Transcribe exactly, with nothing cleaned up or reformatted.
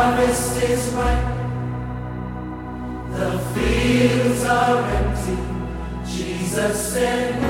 harvest is ripe, the fields are empty. Jesus said,